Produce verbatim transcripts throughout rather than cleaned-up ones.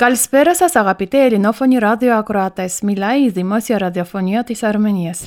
Καλησπέρα σας αγαπητοί ελληνόφωνοι ραδιοακροατές. Μιλάει η Δημόσια Ραδιοφωνία της Αρμενίας.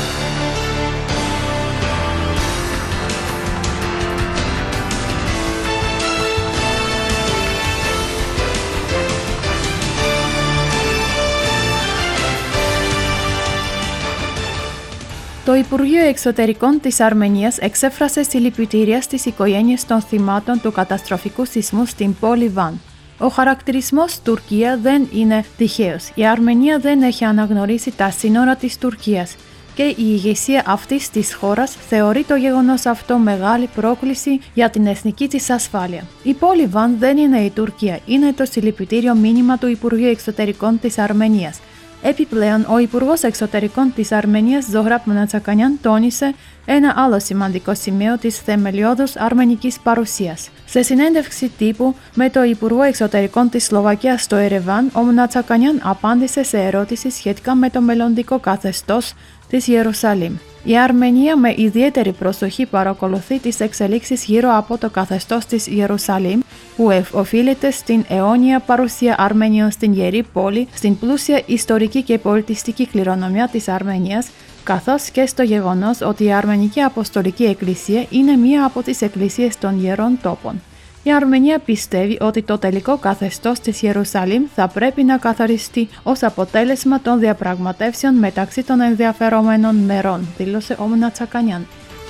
Το Υπουργείο Εξωτερικών της Αρμενίας εξέφρασε συλληπιτήρια στις οικογένειες των θυμάτων του καταστροφικού σεισμού στην πόλη Βαν. Ο χαρακτηρισμός Τουρκία δεν είναι τυχαίος. Η Αρμενία δεν έχει αναγνωρίσει τα σύνορα της Τουρκίας και η ηγεσία αυτής της χώρας θεωρεί το γεγονός αυτό μεγάλη πρόκληση για την εθνική της ασφάλεια. Η πόλη Βαν δεν είναι η Τουρκία, είναι το συλληπιτήριο μήνυμα του Υπουργείου Εξωτερικών της Αρμενίας. Επιπλέον, ο Υπουργός Εξωτερικών της Αρμενίας Ζόχραπ Μνατσακανιάν τόνισε ένα άλλο σημαντικό σημείο της θεμελιώδους αρμενικής παρουσίας. Σε συνέντευξη τύπου με το Υπουργό Εξωτερικών της Σλοβακίας στο Ερεβάν, ο Μνατσακανιάν απάντησε σε ερώτηση σχετικά με το μελλοντικό καθεστώς της Ιερουσαλήμ. Η Αρμενία με ιδιαίτερη προσοχή παρακολουθεί τις εξελίξεις γύρω από το καθεστώς της Ιερουσαλήμ, που οφείλεται στην αιώνια παρουσία Αρμενίων στην Ιερή Πόλη, στην πλούσια ιστορική και πολιτιστική κληρονομιά της Αρμενίας, καθώς και στο γεγονός ότι η Αρμενική Αποστολική Εκκλησία είναι μία από τις εκκλησίες των Ιερών Τόπων. Η Αρμενία πιστεύει ότι το τελικό καθεστώς της Ιερουσαλήμ θα πρέπει να καθοριστεί ως αποτέλεσμα των διαπραγματεύσεων μεταξύ των ενδιαφερόμενων μερών, δήλωσε ο Μνατσακανιάν.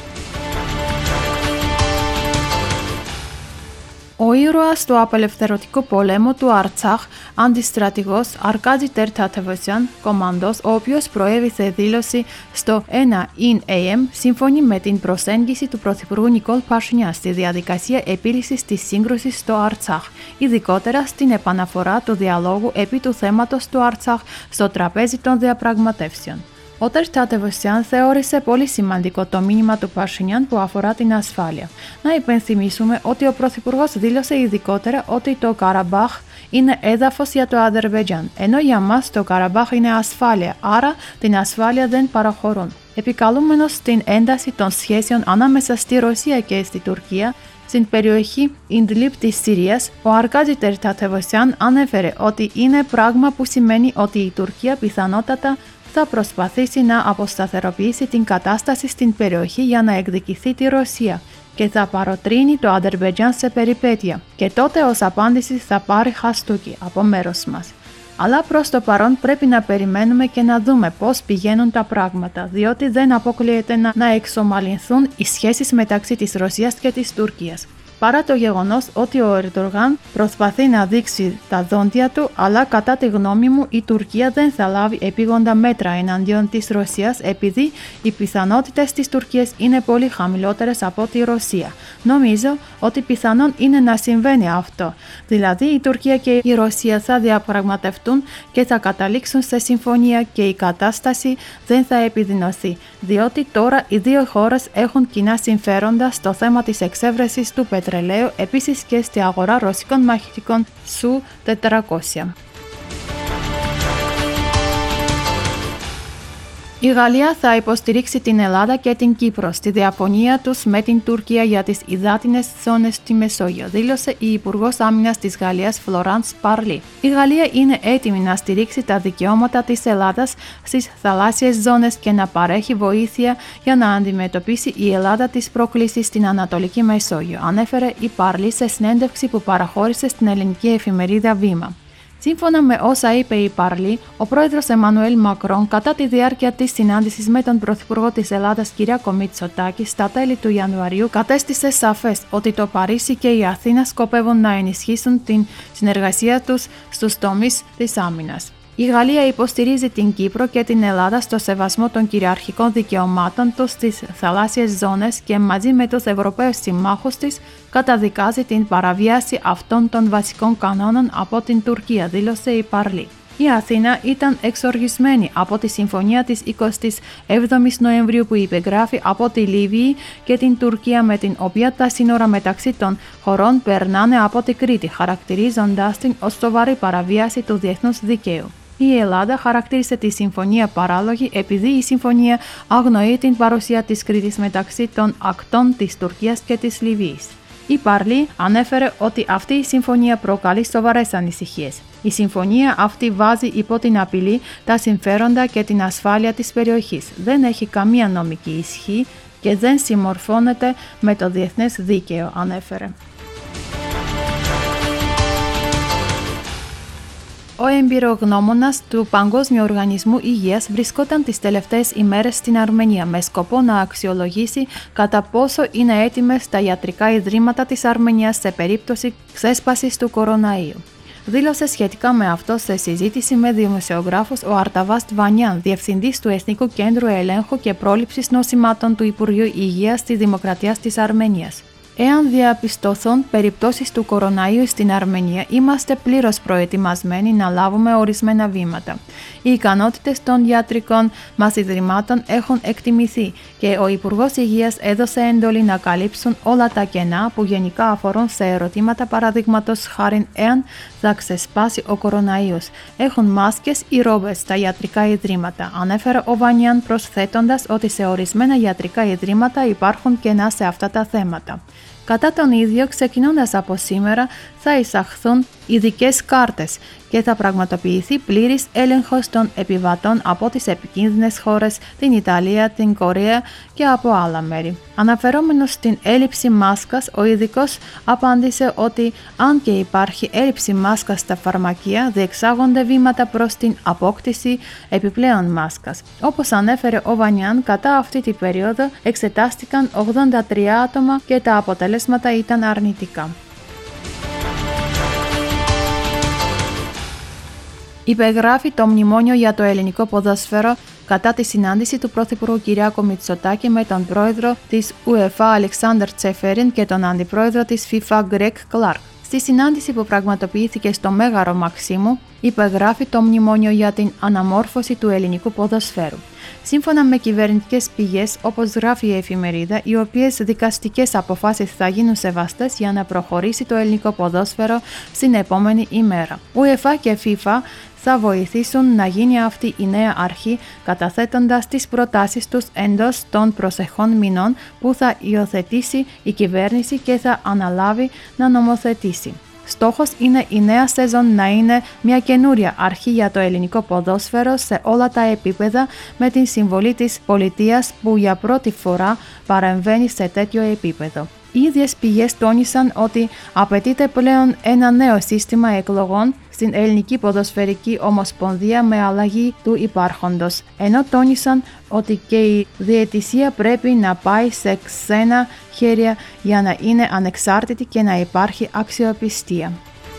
Ο ήρωας του απελευθερωτικού πολέμου του Αρτσάχ, αντιστρατηγός Αρκάδη Τερτατεβοσιάν, κομμαντός, ο οποίος προέβησε δήλωση στο ένα ιν έι εμ, συμφωνεί με την προσέγγιση του Πρωθυπουργού Νικόλ Πασινιάν στη διαδικασία επίλυσης της σύγκρουσης στο Αρτσάχ, ειδικότερα στην επαναφορά του διαλόγου επί του θέματος του Αρτσάχ στο τραπέζι των διαπραγματεύσεων. Ο Τερτατεβοσιάν θεώρησε πολύ σημαντικό το μήνυμα του Πασινιάν που αφορά την ασφάλεια. Να υπενθυμίσουμε ότι ο Πρωθυπουργός δήλωσε ειδικότερα ότι το Καραμπάχ είναι έδαφος για το Αζερβαϊτζάν, ενώ για μας το Καραμπάχ είναι ασφάλεια, άρα την ασφάλεια δεν παραχωρούν. Επικαλούμενος στην ένταση των σχέσεων ανάμεσα στη Ρωσία και στη Τουρκία, στην περιοχή Ιντλίπ της Συρίας, ο Αρκάδη Τερτατεβοσιάν ανέφερε ότι είναι πράγμα που σημαίνει ότι η Τουρκία πιθανότατα θα προσπαθήσει να αποσταθεροποιήσει την κατάσταση στην περιοχή για να εκδικηθεί τη Ρωσία και θα παροτρύνει το Αζερβαϊτζάν σε περιπέτεια και τότε ως απάντηση θα πάρει χαστούκι από μέρος μας. Αλλά προς το παρόν πρέπει να περιμένουμε και να δούμε πώς πηγαίνουν τα πράγματα, διότι δεν αποκλείεται να, να εξομαλυνθούν οι σχέσεις μεταξύ της Ρωσίας και της Τουρκίας. Παρά το γεγονός ότι ο Ερντογάν προσπαθεί να δείξει τα δόντια του, αλλά κατά τη γνώμη μου η Τουρκία δεν θα λάβει επίγοντα μέτρα εναντίον της Ρωσίας επειδή οι πιθανότητες της Τουρκίας είναι πολύ χαμηλότερες από τη Ρωσία. Νομίζω ότι πιθανόν είναι να συμβαίνει αυτό. Δηλαδή η Τουρκία και η Ρωσία θα διαπραγματευτούν και θα καταλήξουν σε συμφωνία και η κατάσταση δεν θα επιδεινωθεί, διότι τώρα οι δύο χώρες έχουν κοινά συμφέροντα στο θέμα της εξέβρεσης του πετρελαίου, επίσης και στη αγορά ρωσικών μαχητικών Σου τετρακόσια. Η Γαλλία θα υποστηρίξει την Ελλάδα και την Κύπρο στη διαφωνία τους με την Τουρκία για τις υδάτινες ζώνες στη Μεσόγειο, δήλωσε η Υπουργός Άμυνας της Γαλλίας Φλωράνς Παρλί. Η Γαλλία είναι έτοιμη να στηρίξει τα δικαιώματα της Ελλάδας στις θαλάσσιες ζώνες και να παρέχει βοήθεια για να αντιμετωπίσει η Ελλάδα τις προκλήσεις στην Ανατολική Μεσόγειο, ανέφερε η Παρλί σε συνέντευξη που παραχώρησε στην ελληνική εφημερίδα Βήμα. Σύμφωνα με όσα είπε η Παρλί, ο πρόεδρος Εμμανουέλ Μακρόν κατά τη διάρκεια της συνάντησης με τον Πρωθυπουργό της Ελλάδας Κυριάκο Μητσοτάκη στα τέλη του Ιανουαρίου κατέστησε σαφές ότι το Παρίσι και η Αθήνα σκοπεύουν να ενισχύσουν την συνεργασία τους στους τομείς της άμυνας. Η Γαλλία υποστηρίζει την Κύπρο και την Ελλάδα στο σεβασμό των κυριαρχικών δικαιωμάτων τους στις θαλάσσιες ζώνες και μαζί με τους Ευρωπαίους συμμάχους της καταδικάζει την παραβίαση αυτών των βασικών κανόνων από την Τουρκία, δήλωσε η Παρλί. Η Αθήνα ήταν εξοργισμένη από τη συμφωνία της εικοστής έβδομης Νοεμβρίου που υπεγράφει από τη Λιβύη και την Τουρκία, με την οποία τα σύνορα μεταξύ των χωρών περνάνε από την Κρήτη, χαρακτηρίζοντας την ως σοβαρή παραβίαση του διεθνούς δικαίου. Η Ελλάδα χαρακτήρισε τη συμφωνία παράλογη επειδή η συμφωνία αγνοεί την παρουσία της Κρήτης μεταξύ των ακτών της Τουρκίας και της Λιβύης. Η Παρλή ανέφερε ότι αυτή η συμφωνία προκαλεί σοβαρές ανησυχίες. Η συμφωνία αυτή βάζει υπό την απειλή τα συμφέροντα και την ασφάλεια της περιοχής. Δεν έχει καμία νομική ισχύ και δεν συμμορφώνεται με το διεθνές δίκαιο, ανέφερε. Ο εμπειρογνώμονας του Παγκόσμιου Οργανισμού Υγείας βρισκόταν τις τελευταίες ημέρες στην Αρμενία με σκοπό να αξιολογήσει κατά πόσο είναι έτοιμες τα ιατρικά ιδρύματα της Αρμενίας σε περίπτωση ξέσπασης του κοροναϊού. Δήλωσε σχετικά με αυτό σε συζήτηση με δημοσιογράφους ο Αρταβάστ Βανιάν, διευθυντής του Εθνικού Κέντρου Ελέγχου και Πρόληψης Νοσημάτων του Υπουργείου Υγείας της Δημοκρατίας της Αρμενίας. Εάν διαπιστωθούν περιπτώσεις του κοροναϊού στην Αρμενία, είμαστε πλήρως προετοιμασμένοι να λάβουμε ορισμένα βήματα. Οι ικανότητες των ιατρικών μας ιδρυμάτων έχουν εκτιμηθεί και ο Υπουργός Υγείας έδωσε εντολή να καλύψουν όλα τα κενά που γενικά αφορούν σε ερωτήματα παραδείγματος χάριν εάν θα ξεσπάσει ο κοροναϊός. Έχουν μάσκες ή ρόμπες στα ιατρικά ιδρύματα, ανέφερε ο Βανιάν προσθέτοντας ότι σε ορισμένα ιατρικά ιδρύματα υπάρχουν κενά σε αυτά τα θέματα. Κατά τον ίδιο, ξεκινώντας από σήμερα, θα εισαχθούν ειδικές κάρτες και θα πραγματοποιηθεί πλήρης έλεγχος των επιβατών από τις επικίνδυνες χώρες, την Ιταλία, την Κορέα και από άλλα μέρη. Αναφερόμενος στην έλλειψη μάσκας, ο ειδικός απάντησε ότι αν και υπάρχει έλλειψη μάσκας στα φαρμακεία, διεξάγονται βήματα προς την απόκτηση επιπλέον μάσκας. Όπως ανέφερε ο Βανιάν, κατά αυτή την περίοδο εξετάστηκαν ογδόντα τρία άτομα και τα αποτελέσματα ήταν αρνητικά. Υπεγράφει το μνημόνιο για το ελληνικό ποδόσφαιρο κατά τη συνάντηση του Πρωθυπουργού Κυριάκου Μητσοτάκη με τον πρόεδρο της UEFA Αλεξάνδρ Τσεφέριν και τον αντιπρόεδρο της FIFA Γκρέγκ Κλάρκ. Στη συνάντηση που πραγματοποιήθηκε στο Μέγαρο Μαξίμου, υπεγράφει το μνημόνιο για την αναμόρφωση του ελληνικού ποδοσφαίρου. Σύμφωνα με κυβερνητικές πηγές, όπως γράφει η εφημερίδα, οι οποίες δικαστικές αποφάσεις θα γίνουν σεβαστές για να προχωρήσει το ελληνικό ποδόσφαιρο στην επόμενη ημέρα. UEFA και FIFA θα βοηθήσουν να γίνει αυτή η νέα αρχή καταθέτοντας τις προτάσεις τους εντός των προσεχών μηνών που θα υιοθετήσει η κυβέρνηση και θα αναλάβει να νομοθετήσει. Στόχος είναι η νέα σεζόν να είναι μια καινούρια αρχή για το ελληνικό ποδόσφαιρο σε όλα τα επίπεδα με την συμβολή της πολιτείας που για πρώτη φορά παρεμβαίνει σε τέτοιο επίπεδο. Οι ίδιες πηγές τόνισαν ότι απαιτείται πλέον ένα νέο σύστημα εκλογών στην Ελληνική Ποδοσφαιρική Ομοσπονδία με αλλαγή του υπάρχοντος, ενώ τόνισαν ότι και η διαιτησία πρέπει να πάει σε ξένα χέρια για να είναι ανεξάρτητη και να υπάρχει αξιοπιστία.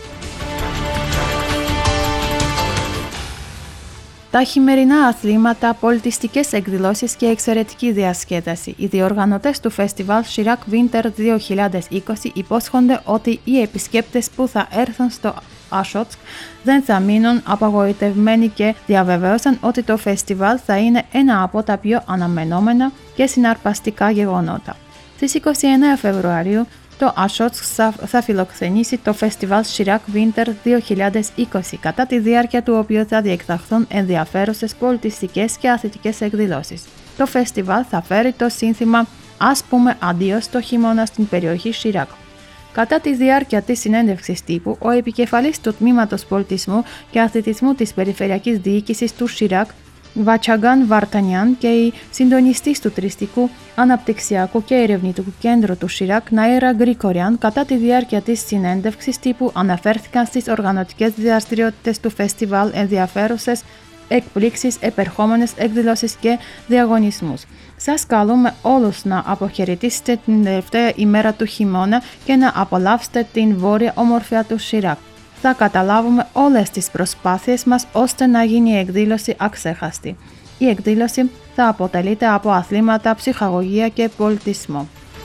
Τα χειμερινά αθλήματα, πολιτιστικές εκδηλώσεις και εξαιρετική διασκέδαση. Οι διοργανωτές του φεστιβάλ Chirac Winter δύο χιλιάδες είκοσι υπόσχονται ότι οι επισκέπτες που θα έρθουν στο Άσοτσκ δεν θα μείνουν απαγοητευμένοι και διαβεβαίωσαν ότι το φεστιβάλ θα είναι ένα από τα πιο αναμενόμενα και συναρπαστικά γεγονότα. Στις είκοσι εννέα Φεβρουαρίου, το Άσοτσκ θα φιλοξενήσει το φεστιβάλ Chirac Winter δύο χιλιάδες είκοσι, κατά τη διάρκεια του οποίου θα διεξαχθούν ενδιαφέρουσες πολιτιστικές και αθλητικές εκδηλώσεις. Το φεστιβάλ θα φέρει το σύνθημα «Ας πούμε αντίο στο χειμώνα στην περιοχή Chirac». Κατά τη διάρκεια της συνέντευξης τύπου, ο επικεφαλής του Τμήματος Πολιτισμού και Αθλητισμού της Περιφερειακής Διοίκησης του Chirac, Βατσαγκάν Βαρτανιάν, και η συντονιστής του Τουριστικού, Αναπτυξιακού και Ερευνητικού Κέντρου του Chirac, Ναΐρα Γκρικοριάν, κατά τη διάρκεια της συνέντευξης τύπου αναφέρθηκαν στις οργανωτικές δραστηριότητες του φεστιβάλ, ενδιαφέρουσες εκπλήξεις, επερχόμενες εκδηλώσεις και διαγωνισμούς. Σας καλούμε όλους να αποχαιρετήσετε την τελευταία ημέρα του χειμώνα και να απολαύσετε την βόρεια ομορφιά του Chirac. Θα καταλάβουμε όλες τις προσπάθειες μας ώστε να γίνει η εκδήλωση αξέχαστη. Η εκδήλωση θα αποτελείται από αθλήματα, ψυχαγωγία και πολιτισμό.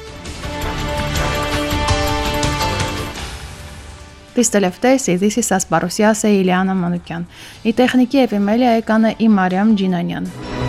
Τις τελευταίες ειδήσεις σας παρουσιάσε η Ηλιάνα Μανουκιάν. Η τεχνική επιμέλεια έκανε η Μαριάμ Τζινανιάν.